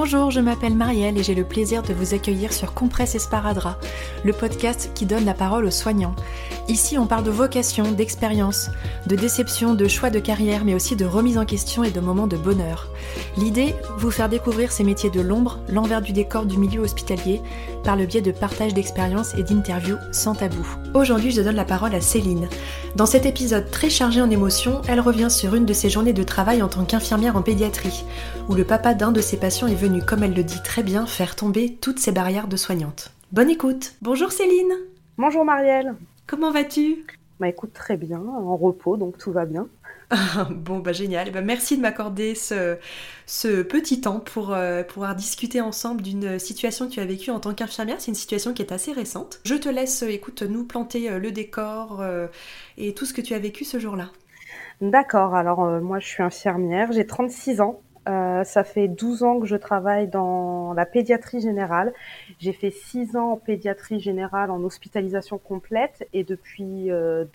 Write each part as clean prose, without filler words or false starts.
Bonjour, je m'appelle Marielle et j'ai le plaisir de vous accueillir sur Compresse Esparadrap, le podcast qui donne la parole aux soignants. Ici, on parle de vocation, d'expérience, de déception, de choix de carrière, mais aussi de remise en question et de moments de bonheur. L'idée, vous faire découvrir ces métiers de l'ombre, l'envers du décor du milieu hospitalier, par le biais de partage d'expériences et d'interviews sans tabou. Aujourd'hui, je donne la parole à Céline. Dans cet épisode très chargé en émotions, elle revient sur une de ses journées de travail en tant qu'infirmière en pédiatrie, où le papa d'un de ses patients est venu, comme elle le dit très bien, faire tomber toutes ces barrières de soignante. Bonne écoute. Bonjour Céline. Bonjour Marielle. Comment vas-tu ? Écoute, très bien, en repos, donc tout va bien. Bon, génial. Merci de m'accorder ce petit temps pour pouvoir discuter ensemble d'une situation que tu as vécue en tant qu'infirmière. C'est une situation qui est assez récente. Je te laisse, nous planter le décor et tout ce que tu as vécu ce jour-là. D'accord, alors moi je suis infirmière, j'ai 36 ans. Ça fait 12 ans que je travaille dans la pédiatrie générale. J'ai fait 6 ans en pédiatrie générale en hospitalisation complète et depuis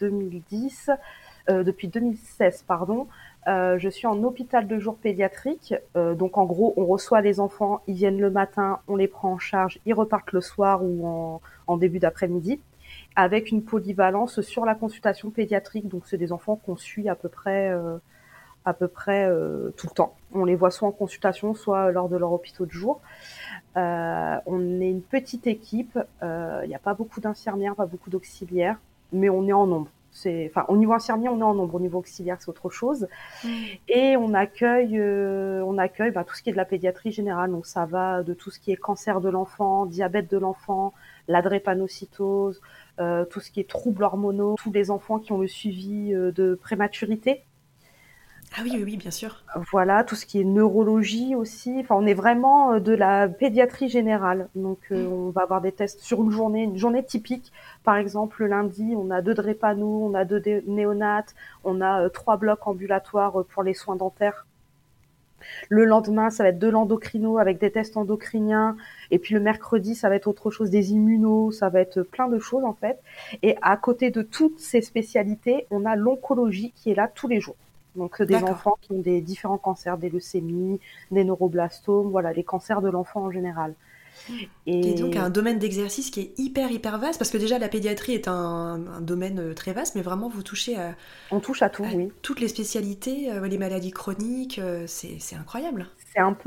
2016, je suis en hôpital de jour pédiatrique. Donc en gros, on reçoit les enfants, ils viennent le matin, on les prend en charge, ils repartent le soir ou en début d'après-midi, avec une polyvalence sur la consultation pédiatrique. Donc c'est des enfants qu'on suit à peu près tout le temps. On les voit soit en consultation, soit lors de leur hôpitaux de jour. On est une petite équipe, il n'y a pas beaucoup d'infirmières, pas beaucoup d'auxiliaires, mais on est en nombre. Au niveau infirmier, on est en nombre. Au niveau auxiliaire, c'est autre chose. Et on accueille tout ce qui est de la pédiatrie générale. Donc ça va de tout ce qui est cancer de l'enfant, diabète de l'enfant, la drépanocytose, tout ce qui est troubles hormonaux, tous les enfants qui ont le suivi de prématurité. Ah oui, bien sûr. Voilà, tout ce qui est neurologie aussi. Enfin, on est vraiment de la pédiatrie générale. Donc, on va avoir des tests sur une journée typique. Par exemple, le lundi, on a 2 drépano, on a 2 néonates, on a 3 blocs ambulatoires pour les soins dentaires. Le lendemain, ça va être de l'endocrino avec des tests endocriniens. Et puis le mercredi, ça va être autre chose, des immunos, ça va être plein de choses en fait. Et à côté de toutes ces spécialités, on a l'oncologie qui est là tous les jours. Donc des enfants qui ont des différents cancers, des leucémies, des neuroblastomes, voilà, les cancers de l'enfant en général. Et donc un domaine d'exercice qui est hyper vaste, parce que déjà la pédiatrie est un domaine très vaste, mais vraiment vous touchez on touche à tout, oui. Toutes les spécialités, les maladies chroniques, c'est incroyable. C'est un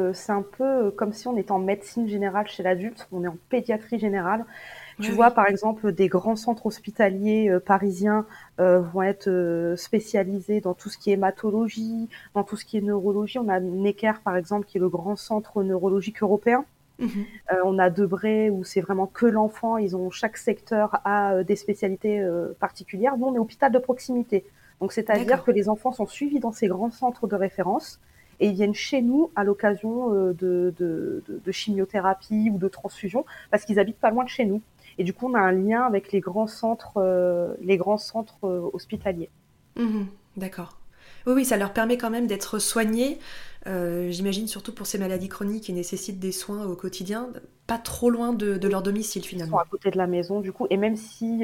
peu comme si on était en médecine générale chez l'adulte, on est en pédiatrie générale. Tu vois, par exemple, des grands centres hospitaliers parisiens vont être spécialisés dans tout ce qui est hématologie, dans tout ce qui est neurologie. On a Necker, par exemple, qui est le grand centre neurologique européen. On a Debré, où c'est vraiment que l'enfant. Chaque secteur a des spécialités particulières. Nous, on est hôpital de proximité. Donc, c'est-à-dire que les enfants sont suivis dans ces grands centres de référence et ils viennent chez nous à l'occasion de chimiothérapie ou de transfusion parce qu'ils habitent pas loin de chez nous. Et du coup, on a un lien avec les grands centres hospitaliers. D'accord. Oui, ça leur permet quand même d'être soignés. J'imagine surtout pour ces maladies chroniques qui nécessitent des soins au quotidien, pas trop loin de leur domicile finalement. Ils sont à côté de la maison du coup, et même si y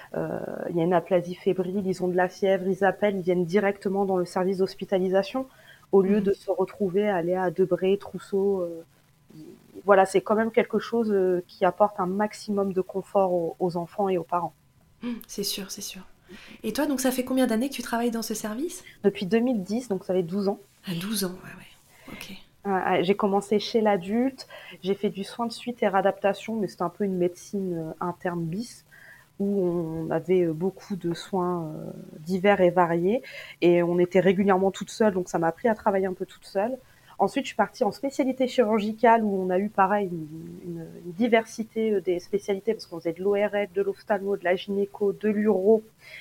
a une aplasie fébrile, ils ont de la fièvre, ils appellent, ils viennent directement dans le service d'hospitalisation au lieu de se retrouver à aller à Debré, Trousseau. Voilà, c'est quand même quelque chose qui apporte un maximum de confort aux enfants et aux parents. C'est sûr. Et toi, donc ça fait combien d'années que tu travailles dans ce service ? Depuis 2010, donc ça fait 12 ans. 12 ans, ouais. Ok. J'ai commencé chez l'adulte, j'ai fait du soin de suite et réadaptation, mais c'était un peu une médecine interne bis, où on avait beaucoup de soins divers et variés, et on était régulièrement toute seule, donc ça m'a appris à travailler un peu toute seule. Ensuite, je suis partie en spécialité chirurgicale, où on a eu pareil une diversité des spécialités, parce qu'on faisait de l'ORL, de l'ophtalmo, de la gynéco, de l'uro,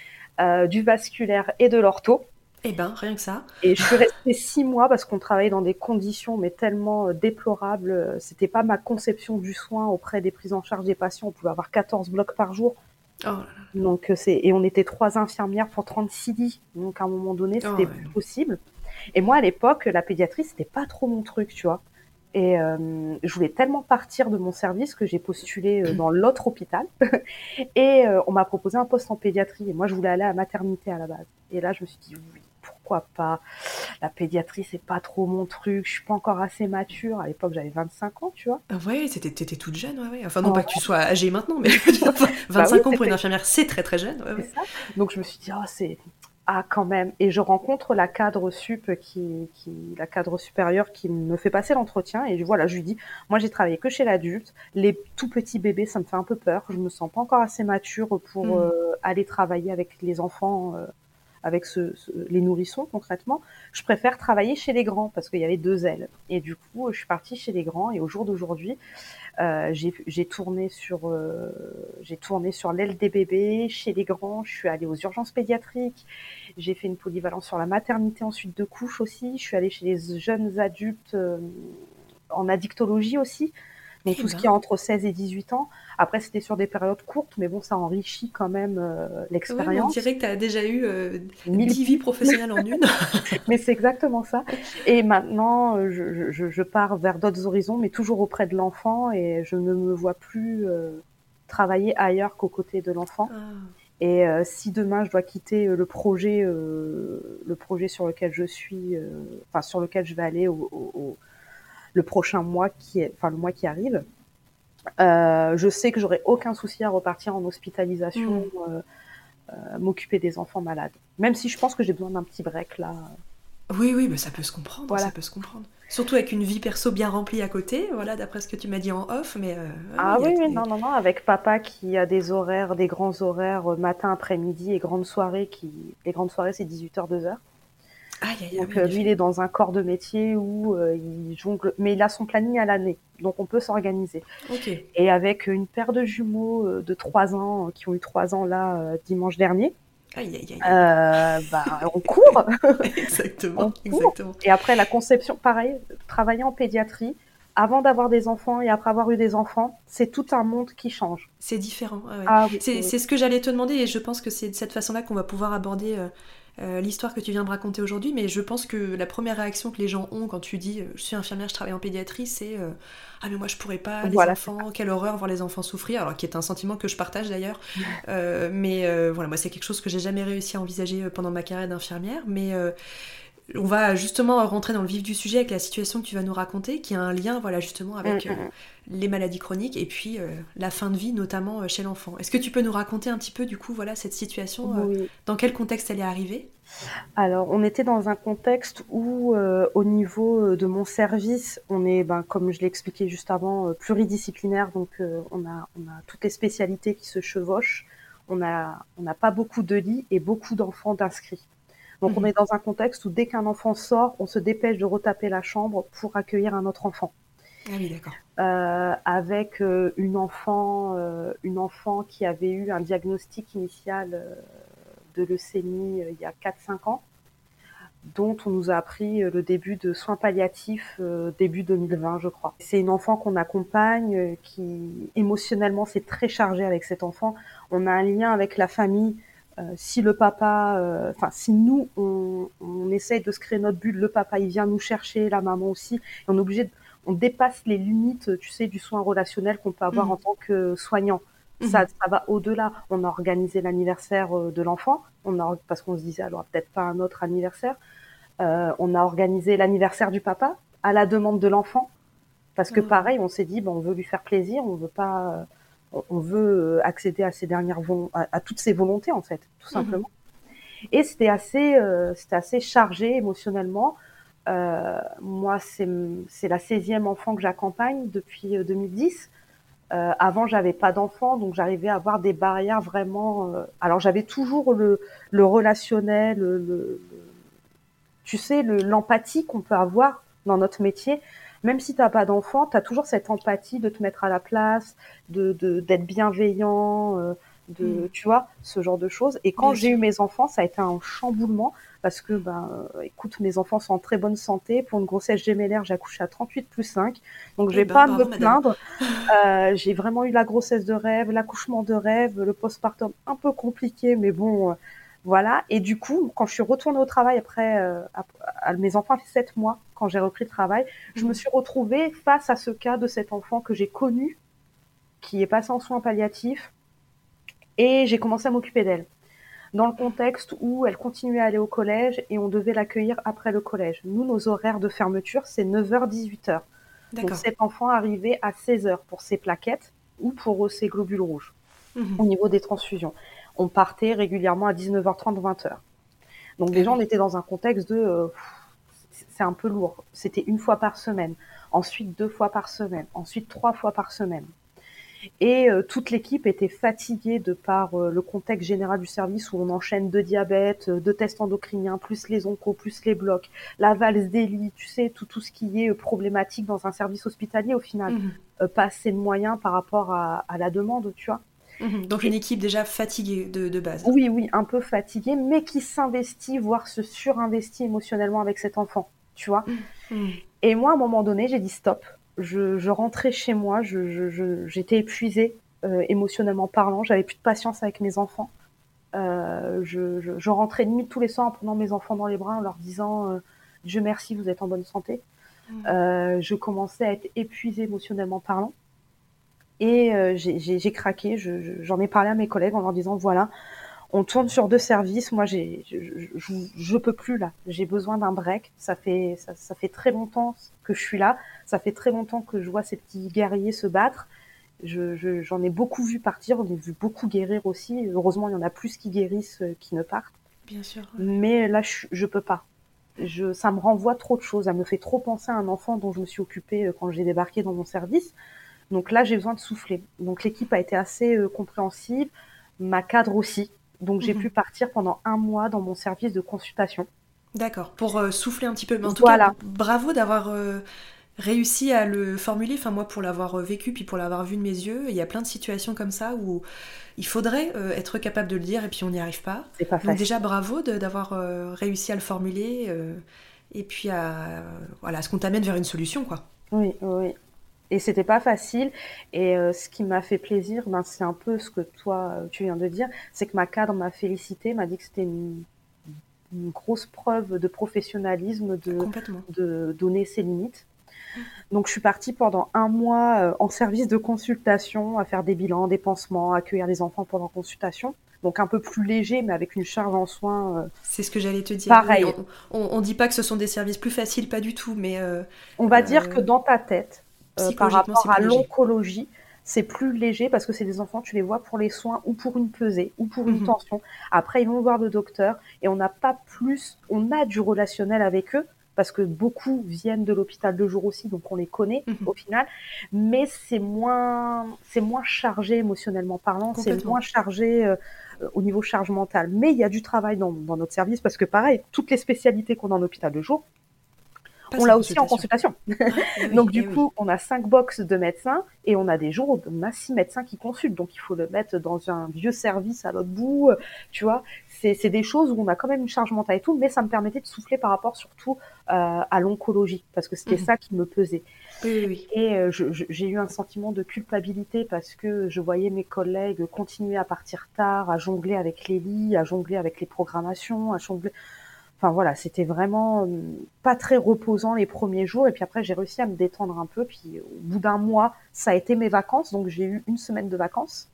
du vasculaire et de l'ortho. Eh ben, rien que ça. Et je suis restée 6 mois parce qu'on travaillait dans des conditions mais tellement déplorables. C'était pas ma conception du soin auprès des prises en charge des patients. On pouvait avoir 14 blocs par jour. Oh là là. Donc et on était 3 infirmières pour 36 lits. Donc à un moment donné, c'était plus possible. Et moi, à l'époque, la pédiatrie, c'était pas trop mon truc, tu vois. Et je voulais tellement partir de mon service que j'ai postulé dans l'autre hôpital. Et on m'a proposé un poste en pédiatrie. Et moi, je voulais aller à la maternité à la base. Et là, je me suis dit oui. pourquoi pas? La pédiatrie, c'est pas trop mon truc, je suis pas encore assez mature. À l'époque, j'avais 25 ans, tu vois. Ah ouais, t'étais toute jeune, ouais, ouais. Enfin, non Ouais. pas que tu sois âgée maintenant, mais Bah oui, 25 ans pour une infirmière, c'est très très jeune. Ouais, c'est ouais. ça. Donc je me suis dit, oh, quand même. Et je rencontre la cadre la cadre supérieure qui me fait passer l'entretien. Et voilà, je lui dis, moi j'ai travaillé que chez l'adulte. Les tout petits bébés, ça me fait un peu peur. Je me sens pas encore assez mature pour aller travailler avec les enfants, avec les nourrissons concrètement. Je préfère travailler chez les grands parce qu'il y avait 2 ailes. Et du coup, je suis partie chez les grands. Et au jour d'aujourd'hui, j'ai tourné sur l'aile des bébés, chez les grands, je suis allée aux urgences pédiatriques, j'ai fait une polyvalence sur la maternité ensuite de couche aussi, je suis allée chez les jeunes adultes en addictologie aussi, donc tout ce qui est entre 16 et 18 ans. Après, c'était sur des périodes courtes, mais bon, ça enrichit quand même Ouais, mais on l'expérience. dirait que t'as déjà eu 1000 10 vies vies, professionnelles en une. mais c'est exactement ça. Et maintenant, je pars vers d'autres horizons, mais toujours auprès de l'enfant, et je ne me vois plus travailler ailleurs qu'aux côtés de l'enfant. Ah. Et si demain je dois quitter le projet sur lequel je suis, enfin sur lequel je vais aller le prochain mois le mois qui arrive, je sais que j'aurai aucun souci à repartir en hospitalisation, m'occuper des enfants malades. Même si je pense que j'ai besoin d'un petit break là. Oui, oui, bah ça peut se comprendre, ça Voilà. peut se comprendre. Surtout avec une vie perso bien remplie à côté, voilà, d'après ce que tu m'as dit en off, mais oui, Ah oui, oui, non, non, non, avec papa qui a des horaires, des grands horaires, matin, après-midi et grandes soirées les grandes soirées c'est 18h, 2h. Aïe, aïe, Donc oui, en lui, il effet. est dans un corps de métier où il jongle, mais il a son planning à l'année, donc on peut s'organiser. Ok. Et avec une paire de jumeaux de 3 ans, qui ont eu 3 ans là dimanche dernier, Aïe, aïe, aïe, aïe. on court, Exactement, on court. exactement. Et après la conception, pareil, travailler en pédiatrie, avant d'avoir des enfants et après avoir eu des enfants, c'est tout un monde qui change. C'est différent, ah ouais. Ah oui, oui, oui. C'est ce que j'allais te demander et je pense que c'est de cette façon-là qu'on va pouvoir aborder l'histoire que tu viens de raconter aujourd'hui. Mais je pense que la première réaction que les gens ont quand tu dis je suis infirmière, je travaille en pédiatrie, c'est ah mais moi je pourrais pas, les Voilà, c'est ça. enfants, quelle horreur voir les enfants souffrir, alors qui est un sentiment que je partage d'ailleurs. Mais voilà, moi c'est quelque chose que j'ai jamais réussi à envisager pendant ma carrière d'infirmière. Mais on va justement rentrer dans le vif du sujet avec la situation que tu vas nous raconter, qui a un lien, voilà, justement avec les maladies chroniques et puis la fin de vie, notamment chez l'enfant. Est-ce que tu peux nous raconter un petit peu, du coup, voilà, cette situation, Oui. dans quel contexte elle est arrivée? Alors, on était dans un contexte où, au niveau de mon service, on est, comme je l'ai expliqué juste avant, pluridisciplinaire. Donc, on a toutes les spécialités qui se chevauchent. On n'a pas beaucoup de lits et beaucoup d'enfants d'inscrits. Donc, on est dans un contexte où dès qu'un enfant sort, on se dépêche de retaper la chambre pour accueillir un autre enfant. Ah oui, d'accord. Avec une enfant qui avait eu un diagnostic initial de leucémie il y a 4-5 ans, dont on nous a appris le début de soins palliatifs début 2020, je crois. C'est une enfant qu'on accompagne, qui émotionnellement c'est très chargé avec cet enfant. On a un lien avec la famille. Si le papa, si nous on essaye de se créer notre bulle, le papa il vient nous chercher, la maman aussi, et on est obligé on dépasse les limites, tu sais, du soin relationnel qu'on peut avoir en tant que soignant. Ça va au-delà. On a organisé l'anniversaire de l'enfant, parce qu'on se disait, alors peut-être pas un autre anniversaire. On a organisé l'anniversaire du papa à la demande de l'enfant, parce que pareil, on s'est dit, on veut lui faire plaisir, on veut pas, on veut accéder à à toutes ses volontés en fait, tout simplement. Et c'était assez chargé émotionnellement. Moi, c'est la 16e enfant que j'accompagne depuis 2010. Avant, j'avais pas d'enfant, donc j'arrivais à avoir des barrières vraiment. Alors, j'avais toujours le relationnel, tu sais, l'empathie qu'on peut avoir dans notre métier. Même si t'as pas d'enfant, t'as toujours cette empathie de te mettre à la place, d'être bienveillant, tu vois, ce genre de choses. Et quand Bien j'ai sûr. eu mes enfants, ça a été un chamboulement parce que, écoute, mes enfants sont en très bonne santé. Pour une grossesse gémellaire, j'ai accouché à 38+5. Donc, je Eh vais ben, pas me bravo, madame. plaindre. J'ai vraiment eu la grossesse de rêve, l'accouchement de rêve, le postpartum un peu compliqué, mais bon, voilà. Et du coup, quand je suis retournée au travail après, mes enfants avaient 7 mois, quand j'ai repris le travail, je me suis retrouvée face à ce cas de cet enfant que j'ai connu, qui est passé en soins palliatifs, et j'ai commencé à m'occuper d'elle. dans le contexte où elle continuait à aller au collège et on devait l'accueillir après le collège. Nous, nos horaires de fermeture, c'est 9h-18h. Donc D'accord. cet enfant arrivait à 16h pour ses plaquettes ou pour ses globules rouges Mhm. au niveau des transfusions. On partait régulièrement à 19h30, 20h. Donc Ah déjà, on oui. était dans un contexte de c'est un peu lourd. C'était 1 fois par semaine, ensuite 2 fois par semaine, ensuite 3 fois par semaine. Et toute l'équipe était fatiguée de par le contexte général du service où on enchaîne 2 diabètes, 2 tests endocriniens, plus les oncos, plus les blocs, la valse des lits, tu sais, tout ce qui est problématique dans un service hospitalier au final. Mhm. Pas assez de moyens par rapport à la demande, tu vois. Mhm. Donc une Et équipe déjà fatiguée de base. oui, oui, un peu fatiguée, mais qui s'investit, voire se surinvestit émotionnellement avec cet enfant, tu vois. Mhm. Mhm. Et moi, à un moment donné, j'ai dit stop. Je rentrais chez moi, j'étais épuisée émotionnellement parlant, j'avais plus de patience avec mes enfants. Je rentrais limite tous les soirs en prenant mes enfants dans les bras en leur disant Dieu merci, vous êtes en bonne santé. Mhm. Je commençais à être épuisée émotionnellement parlant. Et j'ai craqué, j'en ai parlé à mes collègues en leur disant voilà, on tourne sur 2 services, moi je peux plus là, j'ai besoin d'un break, ça fait très longtemps que je suis là, ça fait très longtemps que je vois ces petits guerriers se battre, j'en ai beaucoup vu partir, j'en ai vu beaucoup guérir aussi, heureusement il y en a plus qui guérissent qui ne partent, Bien sûr. Ouais. mais là je peux pas. Ça me renvoie trop de choses, ça me fait trop penser à un enfant dont je me suis occupée quand j'ai débarqué dans mon service. Donc là, j'ai besoin de souffler. Donc l'équipe a été assez compréhensive, ma cadre aussi. Donc j'ai Mhm. pu partir pendant 1 mois dans mon service de consultation. D'accord. Pour souffler un petit peu. Mais en tout cas, Voilà. bravo d'avoir réussi à le formuler. Enfin, moi, pour l'avoir vécu, puis pour l'avoir vu de mes yeux, il y a plein de situations comme ça où il faudrait être capable de le dire et puis on n'y arrive pas. C'est pas Donc déjà, facile. bravo d'avoir réussi à le formuler et puis voilà, à ce qu'on t'amène vers une solution, quoi. Oui, oui. Et c'était pas facile. Et ce qui m'a fait plaisir, ben, c'est un peu ce que toi, tu viens de dire, c'est que ma cadre m'a félicité, m'a dit que c'était une grosse preuve de professionnalisme Complètement. de donner ses limites. Donc je suis partie pendant 1 mois en service de consultation, à faire des bilans, des pansements, accueillir les enfants pendant consultation. Donc un peu plus léger, mais avec une charge en soins C'est ce que j'allais te dire. Oui, pareille. on dit pas que ce sont des services plus faciles, pas du tout, mais On va dire que dans ta tête, par psychologiquement, c'est rapport à plus léger. l'oncologie, c'est plus léger parce que c'est des enfants, tu les vois pour les soins ou pour une pesée ou pour une Mhm. tension. Après, ils vont voir le docteur et on n'a pas plus, on a du relationnel avec eux parce que beaucoup viennent de l'hôpital de jour aussi, donc on les connaît Mhm. au final, mais c'est moins chargé émotionnellement parlant, c'est moins Complètement. chargé au niveau charge mentale. Mais il y a du travail dans notre service parce que pareil, toutes les spécialités qu'on a en hôpital de jour, on Passe en l'a aussi en consultation. consultation. Ouais, eh oui, Donc du eh oui. coup, on a 5 box de médecins et on a des jours où on a 6 médecins qui consultent. Donc il faut le mettre dans un vieux service à l'autre bout, tu vois. C'est des choses où on a quand même une charge mentale et tout, mais ça me permettait de souffler par rapport surtout à l'oncologie, parce que c'était Mhm. ça qui me pesait. Oui, oui, oui. Et j'ai eu un sentiment de culpabilité parce que je voyais mes collègues continuer à partir tard, à jongler avec les lits, à jongler avec les programmations, à jongler. Enfin voilà, c'était vraiment pas très reposant les premiers jours. Et puis après, j'ai réussi à me détendre un peu. Puis au bout d'1 mois, ça a été mes vacances. Donc j'ai eu 1 semaine de vacances.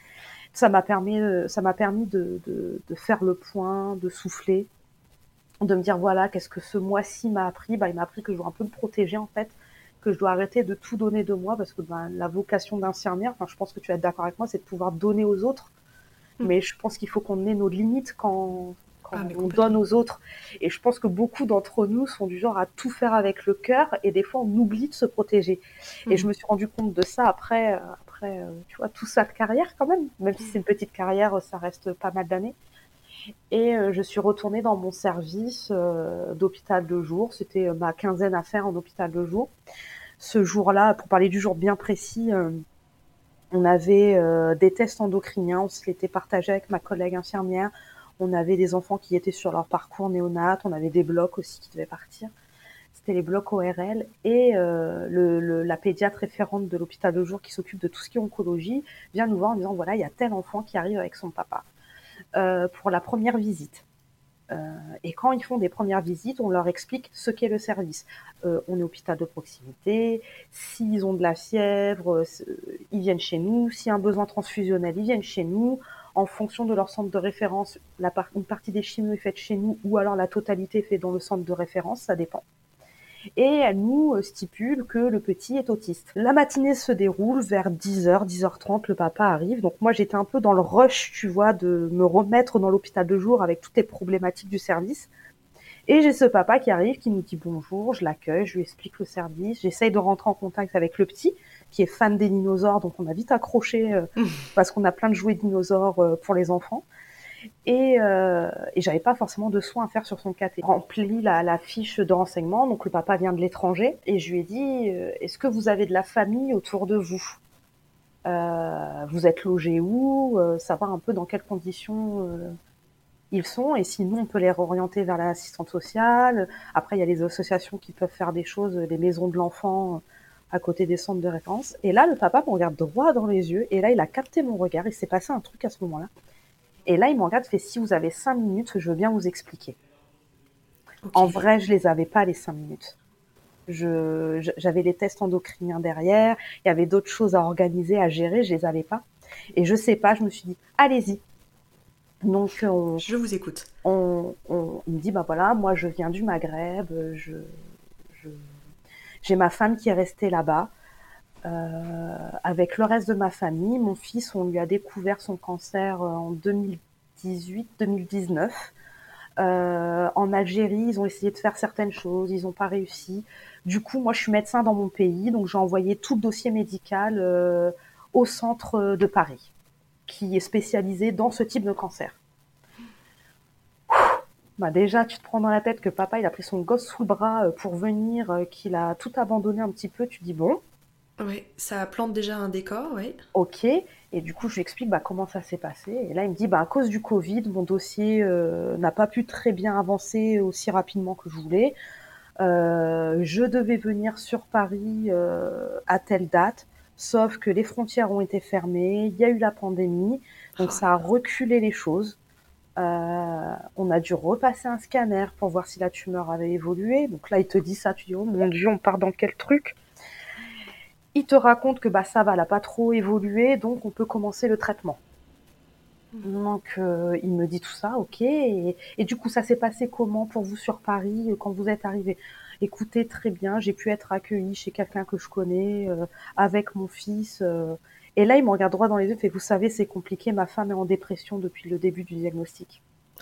Ça m'a permis de faire le point, de souffler, de me dire voilà, qu'est-ce que ce mois-ci m'a appris. Bah, il m'a appris que je dois un peu me protéger en fait, que je dois arrêter de tout donner de moi parce que ben, la vocation d'infirmière, enfin, je pense que tu vas être d'accord avec moi, c'est de pouvoir donner aux autres. Mhm. Mais je pense qu'il faut qu'on ait nos limites quand Ah, mais on donne complètement. aux autres. Et je pense que beaucoup d'entre nous sont du genre à tout faire avec le cœur et des fois on oublie de se protéger. Et je Mhm. me suis rendu compte de ça après tu vois, tout ça de carrière quand même si c'est une petite carrière, ça reste pas mal d'années. Et je suis retournée dans mon service d'hôpital de jour. C'était ma quinzaine à faire en hôpital de jour. Ce jour-là, pour parler du jour bien précis, on avait des tests endocriniens, on se l'était partagé avec ma collègue infirmière. On avait des enfants qui étaient sur leur parcours néonat, on avait des blocs aussi qui devaient partir. C'était les blocs ORL et la pédiatre référente de l'hôpital de jour qui s'occupe de tout ce qui est oncologie vient nous voir en disant voilà, il y a tel enfant qui arrive avec son papa pour la première visite. Et quand ils font des premières visites, on leur explique ce qu'est le service. On est hôpital de proximité, s'ils ont de la fièvre, ils viennent chez nous, s'il y a un besoin transfusionnel, ils viennent chez nous. en fonction de leur centre de référence, une partie des chimios est faite chez nous ou alors la totalité est faite dans le centre de référence, ça dépend. Et elle nous stipule que le petit est autiste. La matinée se déroule vers 10h, 10h30, le papa arrive. Donc moi, j'étais un peu dans le rush, tu vois, de me remettre dans l'hôpital de jour avec toutes les problématiques du service. Et j'ai ce papa qui arrive, qui nous dit bonjour, je l'accueille, je lui explique le service, j'essaye de rentrer en contact avec le petit, qui est fan des dinosaures, donc on a vite accroché, parce qu'on a plein de jouets dinosaures pour les enfants. Et j'avais pas forcément de soins à faire sur son caté. Rempli la fiche de renseignement, donc le papa vient de l'étranger, et je lui ai dit est-ce que vous avez de la famille autour de vous vous êtes logé où savoir un peu dans quelles conditions ils sont, et sinon on peut les réorienter vers l'assistante sociale. Après il y a les associations qui peuvent faire des choses, les maisons de l'enfant à côté des centres de référence. Et là le papa me regarde droit dans les yeux, et là il a capté mon regard, il s'est passé un truc à ce moment-là. Et là, il me regarde, fait si vous avez 5 minutes, je veux bien vous expliquer. Okay. En vrai, je les avais pas les 5 minutes. J'avais les tests endocriniens derrière, il y avait d'autres choses à organiser, à gérer, je les avais pas. Et je sais pas, je me suis dit, allez-y. Donc, je vous écoute. Il me dit, bah voilà, moi je viens du Maghreb, j'ai ma femme qui est restée là-bas. Avec le reste de ma famille, mon fils, on lui a découvert son cancer en 2018-2019. En Algérie, ils ont essayé de faire certaines choses, ils n'ont pas réussi. Du coup, moi, je suis médecin dans mon pays, donc j'ai envoyé tout le dossier médical au centre de Paris, qui est spécialisé dans ce type de cancer. Bah déjà, tu te prends dans la tête que papa, il a pris son gosse sous le bras pour venir, qu'il a tout abandonné un petit peu. Tu dis bon. Oui, ça plante déjà un décor, oui. Ok, et du coup je lui explique comment ça s'est passé. Et là il me dit à cause du Covid, mon dossier n'a pas pu très bien avancer aussi rapidement que je voulais. Je devais venir sur Paris à telle date, sauf que les frontières ont été fermées, il y a eu la pandémie, donc ça a reculé les choses. On a dû repasser un scanner pour voir si la tumeur avait évolué. Donc là il te dit ça, tu dis oh mon Dieu, on part dans quel truc? Il te raconte que ça va, elle n'a pas trop évolué, donc on peut commencer le traitement. Donc il me dit tout ça, ok. Et du coup, ça s'est passé comment pour vous sur Paris quand vous êtes arrivé? Écoutez, très bien, j'ai pu être accueillie chez quelqu'un que je connais, avec mon fils. Et là, il me regarde droit dans les yeux, fait, vous savez, c'est compliqué, ma femme est en dépression depuis le début du diagnostic.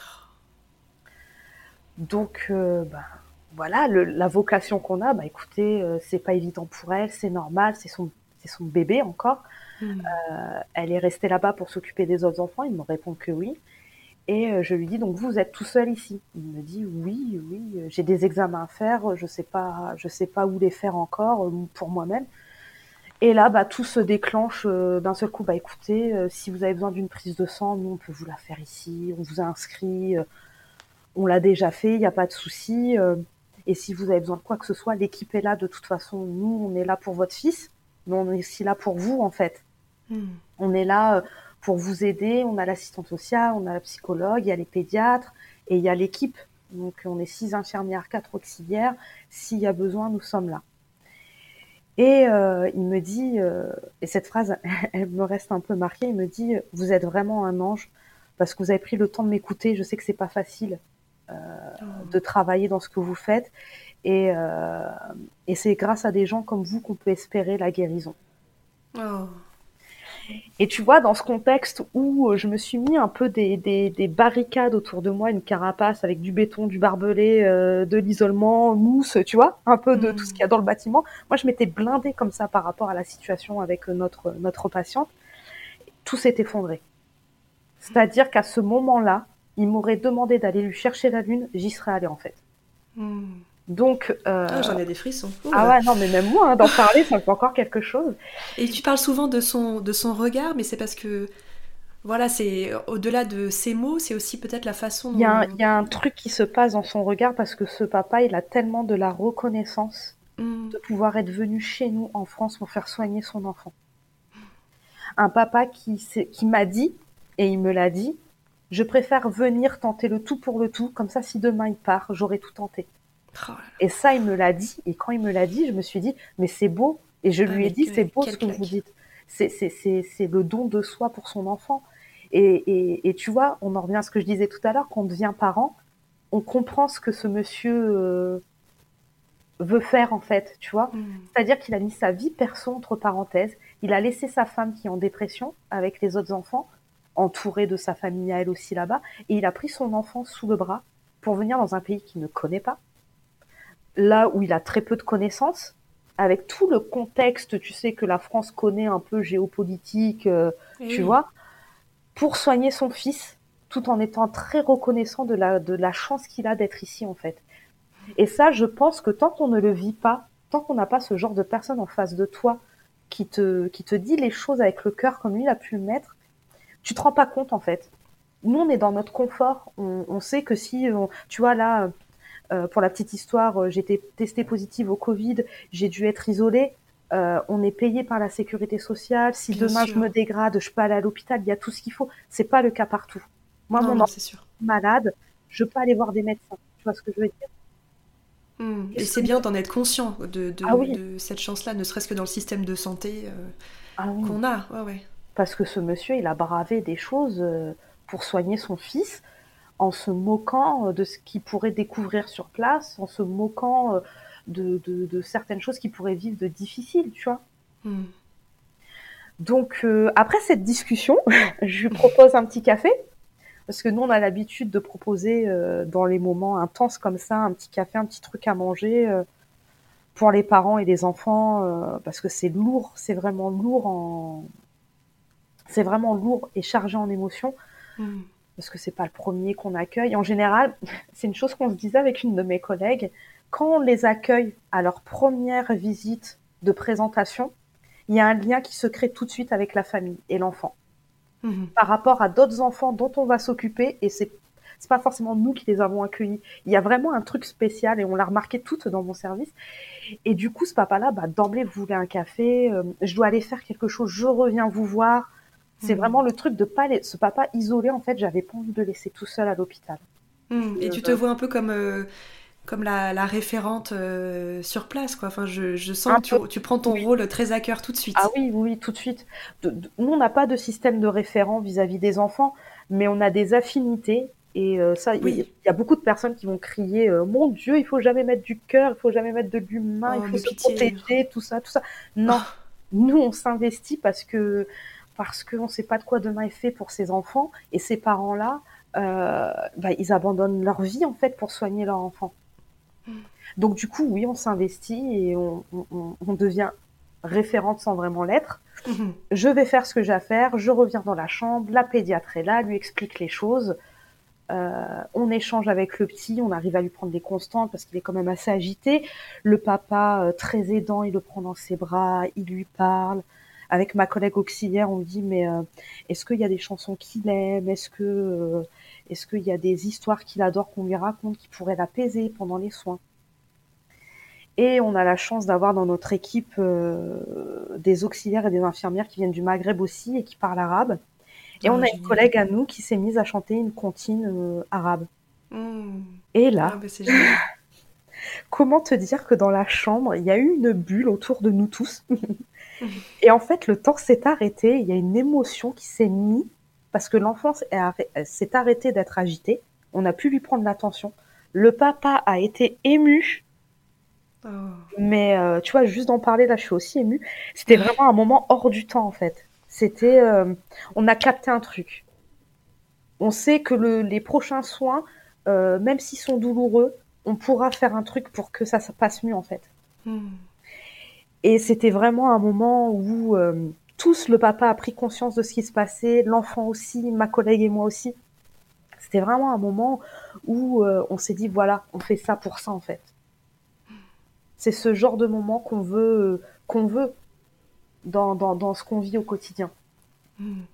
Donc, voilà, la vocation qu'on a, écoutez, c'est pas évident pour elle, c'est normal, c'est son bébé encore. Elle est restée là-bas pour s'occuper des autres enfants. Il me répond que oui. Et je lui dis, donc vous êtes tout seul ici? Il me dit oui, j'ai des examens à faire, je sais pas où les faire encore pour moi-même. Et là, tout se déclenche d'un seul coup. Écoutez, si vous avez besoin d'une prise de sang, nous on peut vous la faire ici, on vous a inscrit, on l'a déjà fait, il n'y a pas de souci. Et si vous avez besoin de quoi que ce soit, l'équipe est là de toute façon. Nous, on est là pour votre fils, mais on est aussi là pour vous, en fait. On est là pour vous aider. On a l'assistante sociale, on a la psychologue, il y a les pédiatres et il y a l'équipe. Donc, on est 6 infirmières, 4 auxiliaires. S'il y a besoin, nous sommes là. Et il me dit, et cette phrase, elle me reste un peu marquée, il me dit, vous êtes vraiment un ange parce que vous avez pris le temps de m'écouter. Je sais que c'est pas facile de travailler dans ce que vous faites. Et c'est grâce à des gens comme vous qu'on peut espérer la guérison. Oh. Et tu vois, dans ce contexte où je me suis mis un peu des barricades autour de moi, une carapace avec du béton, du barbelé, de l'isolement, mousse, tu vois, un peu de tout ce qu'il y a dans le bâtiment. Moi, je m'étais blindée comme ça par rapport à la situation avec notre patiente. Tout s'est effondré. C'est-à-dire qu'à ce moment-là, il m'aurait demandé d'aller lui chercher la lune, j'y serais allée en fait. Donc, j'en ai des frissons. Ouais, non, mais même moi, d'en parler, ça me fait encore quelque chose. Et tu parles souvent de son regard, mais c'est parce que, voilà, c'est au-delà de ses mots, c'est aussi peut-être la façon dont... Il y a un truc qui se passe dans son regard parce que ce papa, il a tellement de la reconnaissance de pouvoir être venu chez nous en France pour faire soigner son enfant. Un papa qui m'a dit, et il me l'a dit, je préfère venir tenter le tout pour le tout, comme ça si demain il part, j'aurai tout tenté. Oh. Et ça, il me l'a dit, et quand il me l'a dit, je me suis dit, mais c'est beau, et je lui ai dit, c'est beau ce que vous dites. C'est le don de soi pour son enfant. Et tu vois, on en revient à ce que je disais tout à l'heure, quand on devient parent, on comprend ce que ce monsieur veut faire en fait, tu vois. C'est-à-dire qu'il a mis sa vie perso entre parenthèses, il a laissé sa femme qui est en dépression avec les autres enfants, entourée de sa famille à elle aussi là-bas, et il a pris son enfant sous le bras pour venir dans un pays qu'il ne connaît pas, là où il a très peu de connaissances, avec tout le contexte, tu sais, que la France connaît un peu géopolitique, Et tu oui. vois, pour soigner son fils, tout en étant très reconnaissant de la chance qu'il a d'être ici, en fait. Et ça, je pense que tant qu'on ne le vit pas, tant qu'on n'a pas ce genre de personne en face de toi qui te dit les choses avec le cœur comme lui il a pu le mettre, tu te rends pas compte, en fait. Nous, on est dans notre confort. On sait que si, tu vois, là, pour la petite histoire, j'ai été testée positive au Covid, j'ai dû être isolée. On est payé par la sécurité sociale. Si Bien demain je sûr. me dégrade, je peux aller à l'hôpital. Il y a tout ce qu'il faut. C'est pas le cas partout. Moi, Non, mon non, enfant c'est sûr. est malade, je peux aller voir des médecins. Tu vois ce que je veux dire? Et Et ce c'est bien monsieur- d'en être conscient Ah oui, de cette chance-là, ne serait-ce que dans le système de santé ah oui. qu'on a. Ouais, ouais. Parce que ce monsieur, il a bravé des choses pour soigner son fils, en se moquant de ce qu'il pourrait découvrir sur place, en se moquant de certaines choses qu'il pourrait vivre de difficiles, tu vois. Hmm. Donc, après cette discussion, je lui propose un petit café, parce que nous, on a l'habitude de proposer, dans les moments intenses comme ça, un petit café, un petit truc à manger pour les parents et les enfants, parce que c'est lourd, c'est vraiment lourd et chargé en émotions, Hmm. parce que c'est pas le premier qu'on accueille. En général, c'est une chose qu'on se disait avec une de mes collègues, quand on les accueille à leur première visite de présentation, il y a un lien qui se crée tout de suite avec la famille et l'enfant. Mhm. Par rapport à d'autres enfants dont on va s'occuper, et c'est pas forcément nous qui les avons accueillis. Il y a vraiment un truc spécial, et on l'a remarqué toutes dans mon service. Et du coup, ce papa-là, bah, d'emblée voulait un café, je dois aller faire quelque chose, je reviens vous voir. C'est Mhm. vraiment le truc de pas ce papa isolé, en fait, j'avais pas envie de le laisser tout seul à l'hôpital. Et tu te vois un peu comme la référente sur place, quoi. Enfin, je sens Un que peu, tu prends ton oui. rôle très à cœur tout de Ah suite. oui, oui, oui, tout de suite. Nous, on n'a pas de système de référent vis-à-vis des enfants, mais on a des affinités. Et ça, il Oui. y a beaucoup de personnes qui vont crier Mon Dieu, il faut jamais mettre du cœur, il faut jamais mettre de l'humain, il Oh, faut mais se pitié. protéger, tout ça, tout ça. Non, nous, on s'investit parce qu'on ne sait pas de quoi demain est fait pour ces enfants. Et ces parents-là, bah, ils abandonnent leur vie, en fait, pour soigner leur enfant. Donc, du coup, oui, on s'investit et on devient référente sans vraiment l'être. Mhm. Je vais faire ce que j'ai à faire, je reviens dans la chambre, la pédiatre est là, lui explique les choses, on échange avec le petit, on arrive à lui prendre des constantes parce qu'il est quand même assez agité. Le papa, très aidant, il le prend dans ses bras, il lui parle. Avec ma collègue auxiliaire, on dit mais est-ce qu'il y a des chansons qu'il aime, est-ce qu'il y a des histoires qu'il adore qu'on lui raconte qui pourraient l'apaiser pendant les soins. Et on a la chance d'avoir dans notre équipe des auxiliaires et des infirmières qui viennent du Maghreb aussi et qui parlent arabe. Et on Ah, a une génial. collègue à nous qui s'est mise à chanter une comptine arabe. Hmm. Et Ah, là, bah c'est génial. comment te dire que dans la chambre, il y a eu une bulle autour de nous tous. Mhm. Et en fait, le temps s'est arrêté. Il y a une émotion qui s'est mise parce que l'enfant s'est arrêté d'être agité. On a pu lui prendre l'attention. Le papa a été ému. Oh. Mais tu vois, juste d'en parler, là, je suis aussi émue. C'était vraiment un moment hors du temps, en fait. C'était, on a capté un truc. On sait que les prochains soins, même s'ils sont douloureux, on pourra faire un truc pour que ça se passe mieux, en fait. Hmm. Et c'était vraiment un moment où tous, le papa a pris conscience de ce qui se passait, l'enfant aussi, ma collègue et moi aussi. C'était vraiment un moment où on s'est dit, voilà, on fait ça pour ça, en fait. C'est ce genre de moment qu'on veut dans ce qu'on vit au quotidien. Hmm.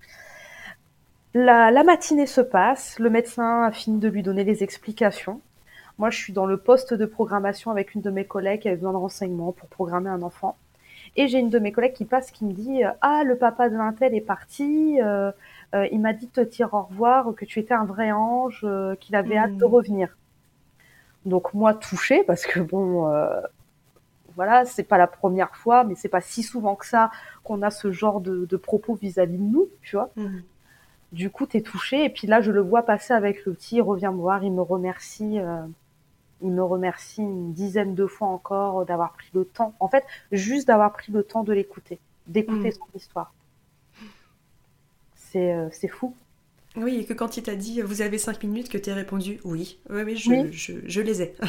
La matinée se passe, le médecin a fini de lui donner les explications. Moi, je suis dans le poste de programmation avec une de mes collègues qui avait besoin de renseignements pour programmer un enfant. Et j'ai une de mes collègues qui passe qui me dit Ah, le papa de l'Intel est parti, il m'a dit de te dire au revoir, que tu étais un vrai ange, qu'il avait hâte de Hmm. revenir. Donc moi, touchée, parce que bon, voilà, c'est pas la première fois, mais c'est pas si souvent que ça qu'on a ce genre de propos vis-à-vis de nous, tu vois. Hmm. Du coup, t'es touché. Et puis là, je le vois passer avec le petit, il revient me voir, il me remercie. Il me remercie une dizaine de fois encore d'avoir pris le temps. En fait, juste d'avoir pris le temps de l'écouter, d'écouter Mm. son histoire. C'est fou. Oui, et que quand il t'a dit vous avez 5 minutes, que t'aies répondu oui. Oui, oui, Oui. je les ai.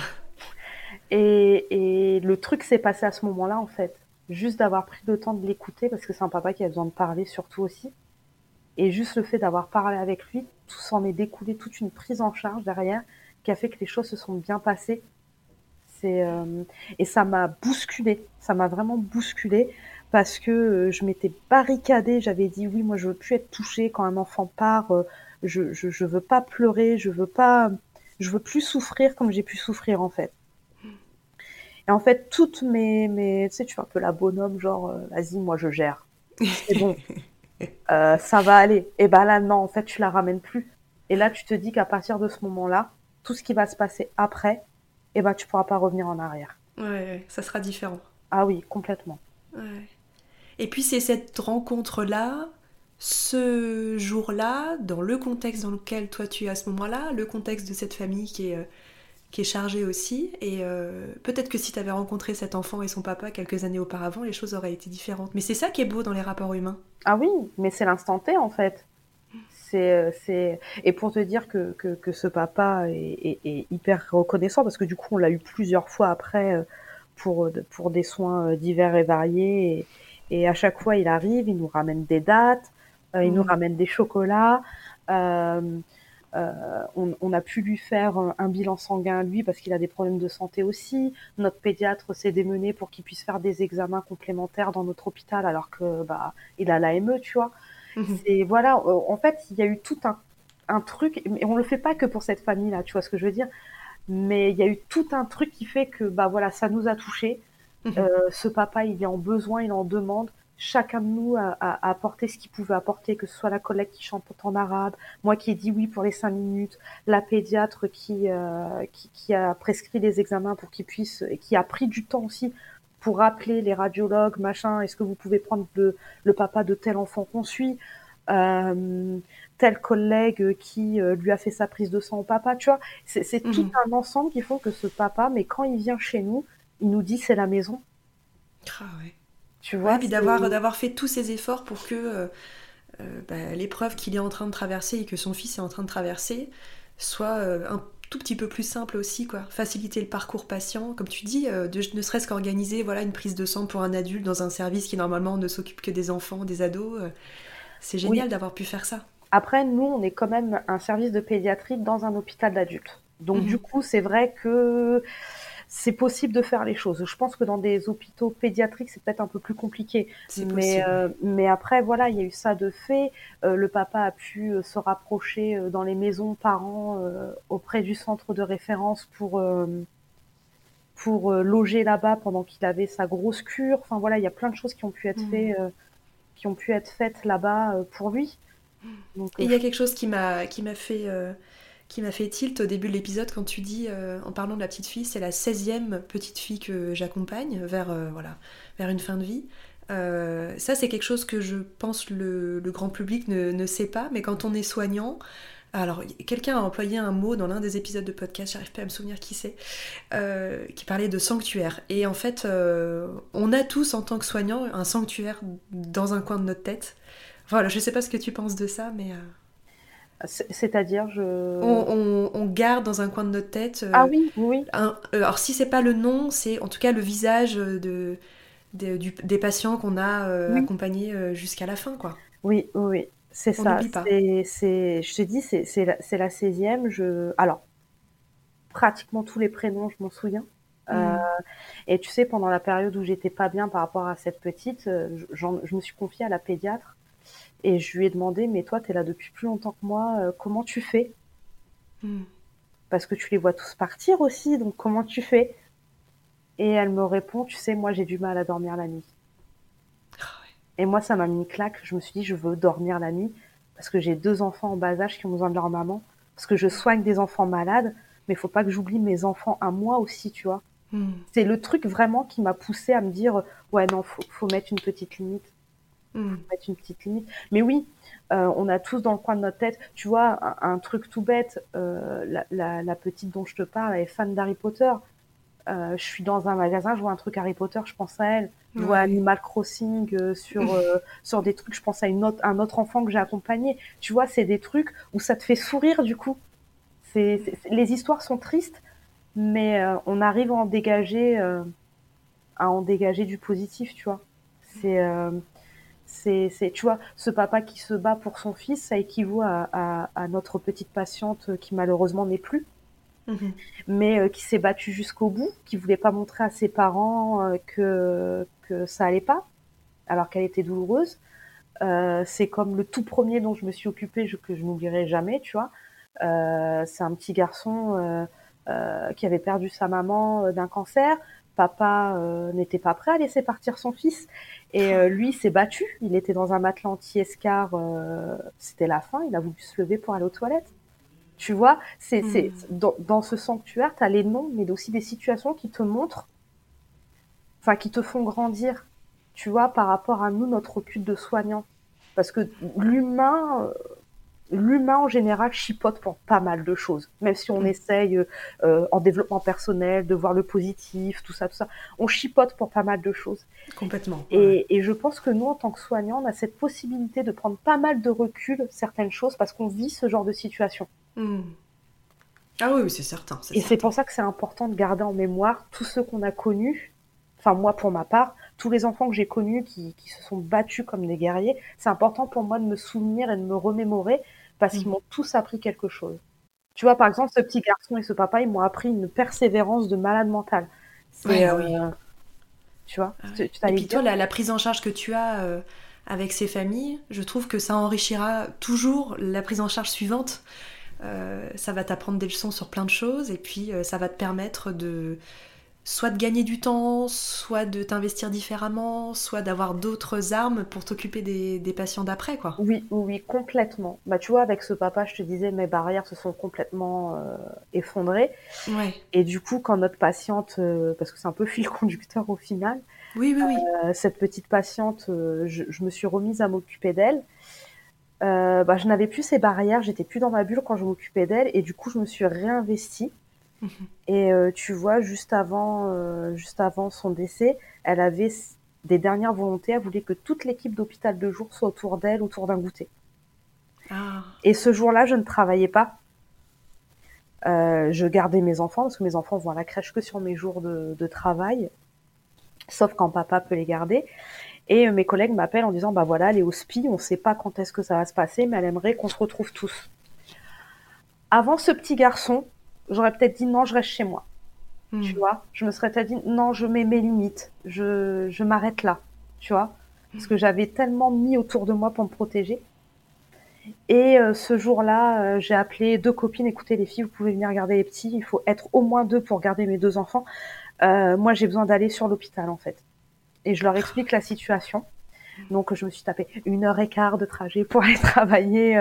Et le truc s'est passé à ce moment-là, en fait. Juste d'avoir pris le temps de l'écouter, parce que c'est un papa qui a besoin de parler, surtout aussi. Et juste le fait d'avoir parlé avec lui, tout s'en est découlé, toute une prise en charge derrière, qui a fait que les choses se sont bien passées. C'est et ça m'a bousculée, ça m'a vraiment bousculée parce que je m'étais barricadée, j'avais dit oui, moi je veux plus être touchée quand un enfant part, je veux pas pleurer, je veux plus souffrir comme j'ai pu souffrir en fait. Et en fait, toutes mes tu sais, tu fais un peu la bonhomme, genre vas-y, moi je gère, c'est bon, ça va aller. Et ben là, non, en fait, tu la ramènes plus. Et là, tu te dis qu'à partir de ce moment-là, tout ce qui va se passer après, et ben tu pourras pas revenir en arrière. Ouais, ouais, ça sera différent. Ah oui, complètement. Ouais. Et puis c'est cette rencontre-là, ce jour-là, dans le contexte dans lequel toi tu es à ce moment-là, le contexte de cette famille qui est chargée aussi. Et peut-être que si tu avais rencontré cet enfant et son papa quelques années auparavant, les choses auraient été différentes. Mais c'est ça qui est beau dans les rapports humains. Ah oui, mais c'est l'instant T en fait. Et pour te dire que ce papa est hyper reconnaissant parce que du coup on l'a eu plusieurs fois après pour des soins divers et variés et à chaque fois il arrive, il nous ramène des dates, il nous Mm. ramène des chocolats. euh, on a pu lui faire un bilan sanguin à lui parce qu'il a des problèmes de santé aussi. Notre pédiatre s'est démené pour qu'il puisse faire des examens complémentaires dans notre hôpital alors que bah il a l'AME, tu vois. Mhm. C'est voilà, en fait, il y a eu tout un truc, et on le fait pas que pour cette famille-là, tu vois ce que je veux dire. Mais il y a eu tout un truc qui fait que bah voilà, ça nous a touchés. Mhm. Ce papa, il est en besoin, il en demande. Chacun de nous a apporté ce qu'il pouvait apporter, que ce soit la collègue qui chante en arabe, moi qui ai dit oui pour les 5 minutes, la pédiatre qui a prescrit les examens pour qu'il puisse, et qui a pris du temps aussi pour appeler les radiologues, machin, est-ce que vous pouvez prendre le papa de tel enfant qu'on suit, euh, tel collègue qui lui a fait sa prise de sang au papa, tu vois, c'est tout Mhm. un ensemble qui font que ce papa, mais quand il vient chez nous, il nous dit c'est la maison. Ah ouais. Tu Ouais, vois, puis c'est d'avoir fait tous ces efforts pour que bah, l'épreuve qu'il est en train de traverser et que son fils est en train de traverser soit un tout petit peu plus simple aussi, quoi. Faciliter le parcours patient, comme tu dis, ne serait-ce qu'organiser voilà, une prise de sang pour un adulte dans un service qui normalement ne s'occupe que des enfants, des ados. C'est oui. génial d'avoir pu faire ça. Après, nous, on est quand même un service de pédiatrie dans un hôpital d'adultes. Donc, du Mhm. coup, c'est vrai que c'est possible de faire les choses. Je pense que dans des hôpitaux pédiatriques, c'est peut-être un peu plus compliqué. C'est possible, ouais. Mais après, voilà, il y a eu ça de fait. Le papa a pu se rapprocher dans les maisons parents auprès du centre de référence pour loger là-bas pendant qu'il avait sa grosse cure. Enfin, voilà, il y a plein de choses qui ont pu être Mhm. qui ont pu être faites là-bas pour lui. Donc, Et il y a quelque chose qui m'a fait tilt au début de l'épisode quand tu dis, en parlant de la petite fille, c'est la 16e petite fille que j'accompagne vers, voilà, vers une fin de vie. Ça, c'est quelque chose que je pense le grand public ne sait pas, mais quand on est soignant, alors quelqu'un a employé un mot dans l'un des épisodes de podcast, j'arrive pas à me souvenir qui c'est, qui parlait de sanctuaire. Et en fait, on a tous en tant que soignant un sanctuaire dans un coin de notre tête. Voilà, je sais pas ce que tu penses de ça, mais c'est-à-dire, on garde dans un coin de notre tête Ah oui, oui, oui. alors si c'est pas le nom, c'est en tout cas le visage des patients qu'on a Oui, accompagnés jusqu'à la fin, quoi. oui, oui, oui. C'est On ça. n'oublie pas. Je te dis, c'est la 16e. Alors, pratiquement tous les prénoms, je m'en souviens. Euh, Mm. et tu sais, pendant la période où j'étais pas bien par rapport à cette petite, je me suis confiée à la pédiatre et je lui ai demandé, mais toi, t'es là depuis plus longtemps que moi, comment tu fais? Mm. Parce que tu les vois tous partir aussi, donc comment tu fais? Et elle me répond, tu sais, moi, j'ai du mal à dormir la nuit. Ah ouais. Et moi, ça m'a mis une claque. Je me suis dit, je veux dormir la nuit parce que j'ai 2 enfants en bas âge qui ont besoin de leur maman, parce que je soigne des enfants malades, mais il faut pas que j'oublie mes enfants à moi aussi, tu vois. Mm. C'est le truc vraiment qui m'a poussée à me dire, ouais, non, faut mettre une petite limite. Mmh. Mettre une petite limite. Mais oui, on a tous dans le coin de notre tête, tu vois, un truc tout bête, la petite dont je te parle, elle est fan d'Harry Potter. Je suis dans un magasin, je vois un truc Harry Potter, je pense à elle. Je vois Ouais. Animal Crossing sur des trucs, je pense à un autre enfant que j'ai accompagné. Tu vois, c'est des trucs où ça te fait sourire du coup. Les histoires sont tristes, mais on arrive à en dégager du positif, tu vois. C'est, euh, tu vois, ce papa qui se bat pour son fils, ça équivaut à notre petite patiente qui malheureusement n'est plus, Mmh. mais qui s'est battue jusqu'au bout, qui voulait pas montrer à ses parents que ça allait pas, alors qu'elle était douloureuse. C'est comme le tout premier dont je me suis occupée, que je n'oublierai jamais, tu vois. C'est un petit garçon qui avait perdu sa maman d'un cancer. Papa n'était pas prêt à laisser partir son fils. Et lui s'est battu. Il était dans un matelas anti-escar. C'était la fin. Il a voulu se lever pour aller aux toilettes. Tu vois, Mmh. dans ce sanctuaire, tu as les noms, mais aussi des situations qui te montrent, enfin, qui te font grandir, tu vois, par rapport à nous, notre recul de soignant. Parce que l'humain en général chipote pour pas mal de choses. Même si on Mmh. essaye en développement personnel de voir le positif, tout ça, on chipote pour pas mal de choses. Complètement, ouais, ouais. Et je pense que nous, en tant que soignants, on a cette possibilité de prendre pas mal de recul certaines choses parce qu'on vit ce genre de situation. Mmh. Ah oui, oui, c'est certain, c'est Et c'est certain. pour ça que c'est important de garder en mémoire tous ceux qu'on a connus. Enfin, moi, pour ma part, tous les enfants que j'ai connus qui se sont battus comme des guerriers, c'est important pour moi de me souvenir et de me remémorer parce qu'ils Mmh. m'ont tous appris quelque chose. Tu vois, par exemple, ce petit garçon et ce papa, ils m'ont appris une persévérance de malade mental. C'est, Ouais, ah oui. tu vois, Ah ouais. tu Et t'allais puis dire? toi, la prise en charge que tu as avec ces familles, je trouve que ça enrichira toujours la prise en charge suivante. Ça va t'apprendre des leçons sur plein de choses et puis ça va te permettre de soit de gagner du temps, soit de t'investir différemment, soit d'avoir d'autres armes pour t'occuper des patients d'après, quoi. Oui, oui, oui, complètement. Bah, tu vois, avec ce papa, je te disais, mes barrières se sont complètement effondrées. Ouais. Et du coup, quand notre patiente, parce que c'est un peu fil conducteur au final, Oui, oui, oui. cette petite patiente, je me suis remise à m'occuper d'elle. Bah, je n'avais plus ces barrières, j'étais plus dans ma bulle quand je m'occupais d'elle, et du coup, je me suis réinvestie. Mhm. Et tu vois, juste avant son décès, elle avait des dernières volontés. Elle voulait que toute l'équipe d'hôpital de jour soit autour d'elle, autour d'un goûter. Ah. Et ce jour-là, je ne travaillais pas. Je gardais mes enfants, parce que mes enfants vont à la crèche que sur mes jours de travail, sauf quand papa peut les garder. Et mes collègues m'appellent en disant, bah voilà, elle est au SPI, on ne sait pas quand est-ce que ça va se passer, mais elle aimerait qu'on se retrouve tous. Avant ce petit garçon, j'aurais peut-être dit non, je reste chez moi. Tu Hmm. vois, je me serais peut-être dit non, je mets mes limites, je m'arrête là, tu vois, parce que j'avais tellement mis autour de moi pour me protéger. Et ce jour-là, j'ai appelé deux copines, écoutez les filles, vous pouvez venir garder les petits, il faut être au moins deux pour garder mes deux enfants. Moi, j'ai besoin d'aller sur l'hôpital en fait. Et je leur explique la situation. Donc, je me suis tapé 1 heure et quart de trajet pour aller travailler,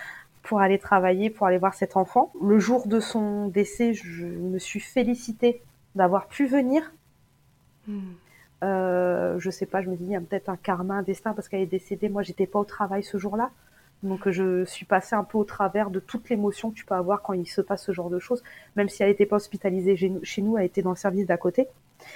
pour aller voir cet enfant. Le jour de son décès, je me suis félicitée d'avoir pu venir. Hmm. Je sais pas, je me dis, il y a peut-être un karma, un destin, parce qu'elle est décédée. Moi, j'étais pas au travail ce jour-là. Donc, je suis passée un peu au travers de toute l'émotion que tu peux avoir quand il se passe ce genre de choses. Même si elle n'était pas hospitalisée chez nous, elle était dans le service d'à côté.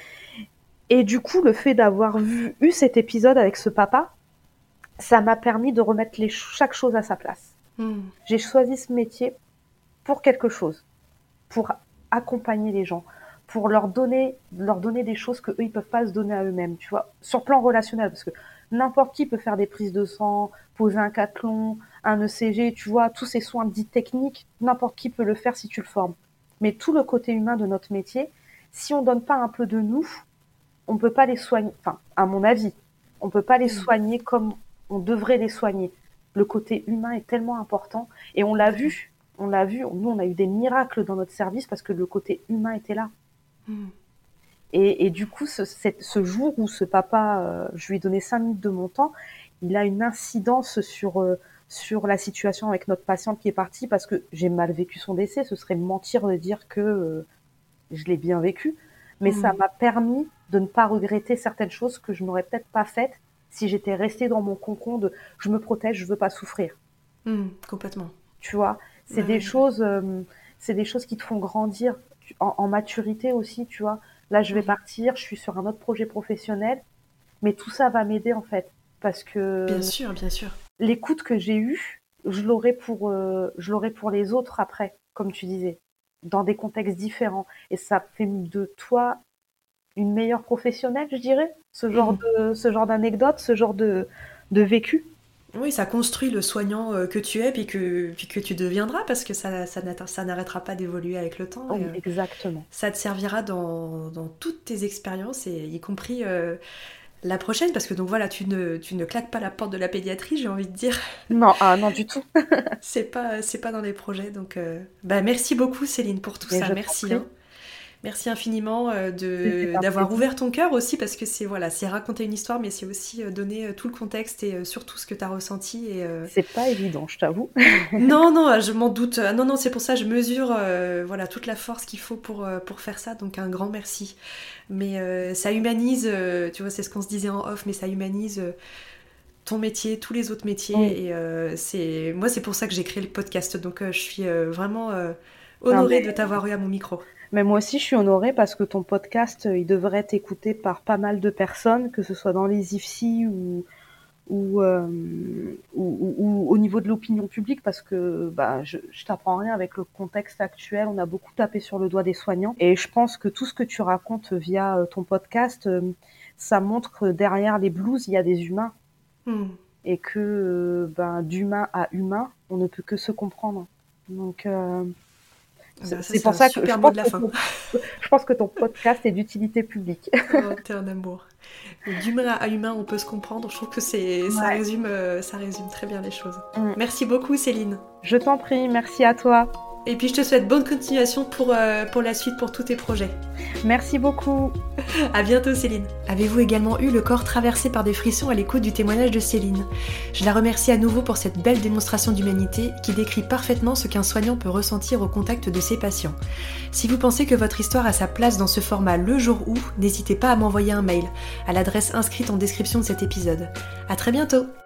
Et du coup, le fait d'avoir eu cet épisode avec ce papa, ça m'a permis de remettre chaque chose à sa place. Hmm. J'ai choisi ce métier pour quelque chose, pour accompagner les gens, pour leur donner des choses que eux ils peuvent pas se donner à eux-mêmes, tu vois, sur plan relationnel, parce que n'importe qui peut faire des prises de sang, poser un cathlon, un ECG, tu vois, tous ces soins dits techniques, n'importe qui peut le faire si tu le formes. Mais tout le côté humain de notre métier, si on donne pas un peu de nous, on peut pas les soigner, enfin, à mon avis, on peut pas les Hmm. soigner comme on devrait les soigner. Le côté humain est tellement important et Complètement. on l'a vu, nous on a eu des miracles dans notre service parce que le côté humain était là. Hmm. Et du coup, ce jour où ce papa, je lui ai donné 5 minutes de mon temps, il a une incidence sur la situation avec notre patiente qui est partie parce que j'ai mal vécu son décès. Ce serait mentir de dire que je l'ai bien vécu. Mais ça Hmm. m'a permis de ne pas regretter certaines choses que je n'aurais peut-être pas faites si j'étais restée dans mon cocon de je me protège, je veux pas souffrir. Complètement. Tu vois, c'est des choses qui te font grandir en maturité aussi, tu vois. Là, je vais partir, je suis sur un autre projet professionnel, mais tout ça va m'aider en fait, parce que Bien sûr. l'écoute que j'ai eue, je l'aurai pour les autres après, comme tu disais, dans des contextes différents, et ça fait de toi une meilleure professionnelle, je dirais. Ce genre d'anecdote, ce genre de vécu. Oui, ça construit le soignant que tu es, puis que tu deviendras, parce que ça n'arrêtera pas d'évoluer avec le temps. Oui, Et, exactement. ça te servira dans toutes tes expériences, et y compris la prochaine, parce que donc voilà, tu ne claques pas la porte de la pédiatrie, j'ai envie de dire. Non, non du tout. C'est pas dans les projets, donc merci beaucoup Céline pour tout Mais ça, je t'en merci. prie. Merci infiniment C'était un d'avoir plaisir. ouvert ton cœur aussi, parce que c'est raconter une histoire, mais c'est aussi donner tout le contexte et surtout ce que tu as ressenti. C'est pas évident, je t'avoue. Non, je m'en doute. Non, c'est pour ça je mesure toute la force qu'il faut pour faire ça, donc un grand merci. Mais ça humanise, tu vois, c'est ce qu'on se disait en off, mais ça humanise ton métier, tous les autres métiers. Oui. Et c'est pour ça que j'ai créé le podcast, donc je suis vraiment Non, honorée de t'avoir eu à mon micro. mais moi aussi, je suis honorée parce que ton podcast, il devrait être écouté par pas mal de personnes, que ce soit dans les IFSI ou au niveau de l'opinion publique, parce que je t'apprends rien avec le contexte actuel. On a beaucoup tapé sur le doigt des soignants, et je pense que tout ce que tu racontes via ton podcast, ça montre que derrière les blues, il y a des humains, et que d'humain à humain, on ne peut que se comprendre. Donc c'est pour ça que je pense que ton podcast est d'utilité publique. Oh, t'es un amour. D'humain à humain, on peut se comprendre. Je trouve que ça résume très bien les choses. Merci beaucoup Céline. Je t'en prie, merci à toi. Et puis je te souhaite bonne continuation pour la suite, pour tous tes projets. Merci beaucoup. À bientôt Céline. Avez-vous également eu le corps traversé par des frissons à l'écoute du témoignage de Céline ? Je la remercie à nouveau pour cette belle démonstration d'humanité qui décrit parfaitement ce qu'un soignant peut ressentir au contact de ses patients. Si vous pensez que votre histoire a sa place dans ce format le jour où, n'hésitez pas à m'envoyer un mail à l'adresse inscrite en description de cet épisode. À très bientôt.